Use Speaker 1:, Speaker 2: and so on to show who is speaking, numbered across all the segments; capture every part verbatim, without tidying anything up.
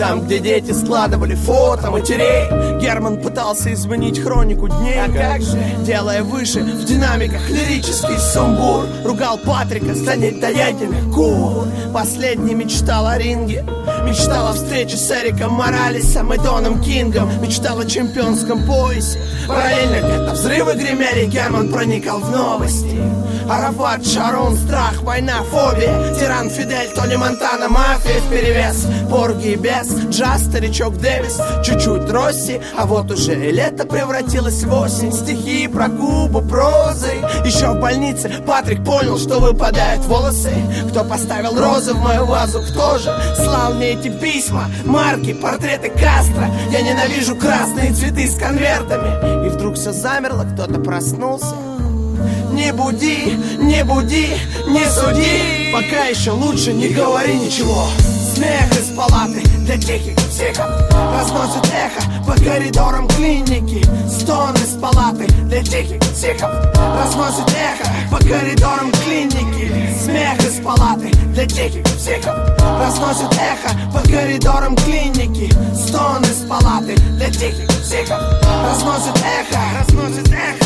Speaker 1: Там, где дети складывали фото матерей, Герман пытался изменить хронику дней. А как же, делая выше в динамиках лирический сумбур, ругал Патрика, станет доятельных кур. Последний мечтал о ринге, мечтал о встрече с Эриком Моралесом и Доном Кингом, мечтал о чемпионском поясе. Параллельно где-то взрывы гремели, Герман проникал в новости. Арафат, Шарон, страх, война, фобия, тиран Фидель, Тони Монтана, мафия вперевес, Порги и Бес, джаз, старичок Дэвис, чуть-чуть Росси, а вот уже и лето превратилось в осень. Стихи про Кубу, прозой. Еще в больнице Патрик понял, что выпадают волосы. Кто поставил розы в мою вазу, кто же слал мне эти письма, марки, портреты Кастро. Я ненавижу красные цветы с конвертами. И вдруг все замерло, кто-то проснулся. Не буди, не буди, не суди, пока еще лучше не говори ничего. Смех из палаты для тихих психов разносит эхо по коридорам клиники. Стон из палаты для тихих психов разносит эхо по коридорам клиники. Смех из палаты для тихих психов разносит эхо по коридорам клиники. Стон из палаты для тихих психов разносит эхо, разносит эхо.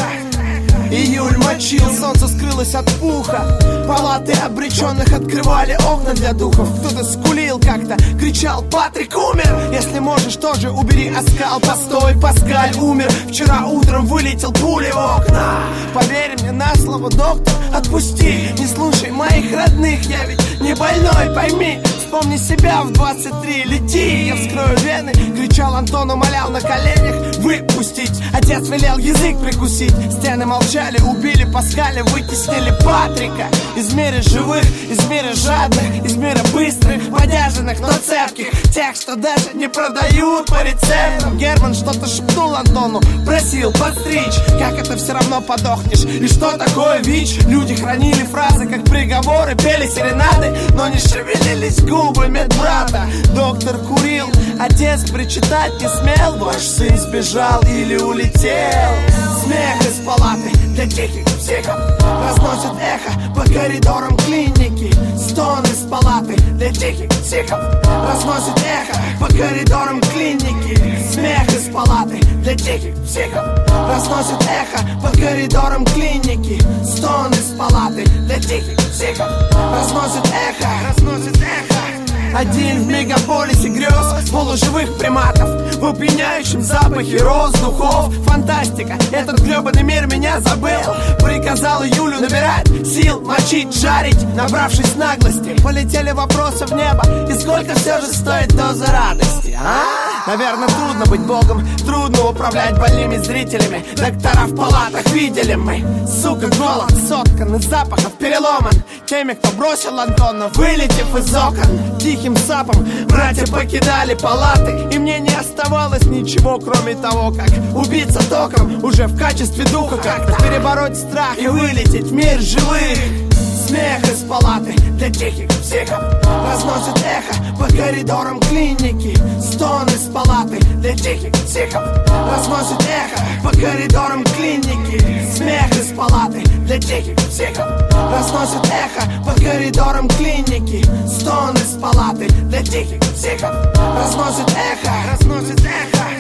Speaker 1: Июль мочил, солнце скрылось от пуха. Палаты обреченных открывали окна для духов. Кто-то скулил как-то, кричал: Патрик умер! Если можешь, тоже убери оскал. Постой, Паскаль умер. Вчера утром вылетел пулей в окна. Поверь мне на слово, доктор, отпусти. Не слушай моих родных, я ведь не больной, пойми. Вспомни себя в двадцать три, лети. Я вскрою вены, кричал Антон, умолял на коленях выпустить. Отец велел язык прикусить. Стены молчали, убили Паскаля, вытеснили Патрика. Из мира живых, из мира жадных, из мира быстрых, подержанных, но цепких. Тех, что даже не продают по рецептам. Герман что-то шепнул Антону, просил подстричь. Как это все равно подохнешь? И что такое ВИЧ? Люди хранили фразы, как приговоры, пели серенады, но не шевелились губы медбрата. Доктор курил, отец причитать не смел. Ваш сын сбежал или улетел. Смех из палаты для тихих психов разносит эхо по коридорам клиники. Стон из палаты для тихих психов разносит эхо по коридорам клиники. Смех из палаты для тихих психов разносит эхо по коридорам клиники. Стон из палаты для тихих психов разносит эхо, разносит эхо. Один в мегаполисе грез полуживых приматов в опьяняющем запахе роз, духов. Фантастика, этот гребаный мир меня забыл. Приказал Юлю набирать сил, мочить, жарить. Набравшись наглости, полетели вопросы в небо. И сколько все же стоит доза радости, а? Наверное, трудно быть богом, трудно управлять больными зрителями. Доктора в палатах видели мы. Сука, голод соткан из запахов, переломан теми, кто бросил Антона, вылетев из окон. Тихим сапом братья покидали палаты, и мне не оставалось ничего, кроме того, как убиться током уже в качестве духа, как-то перебороть страх и вылететь в мир живых. Смех из палаты для тихих психов разносит эхо по коридорам клиники. Стон из палаты для тихих психов разносит эхо по коридорам клиники. Смех из палаты для тихих психов разносит эхо по коридорам клиники. Стон из палаты для тихих психов разносит эхо, разносит эхо.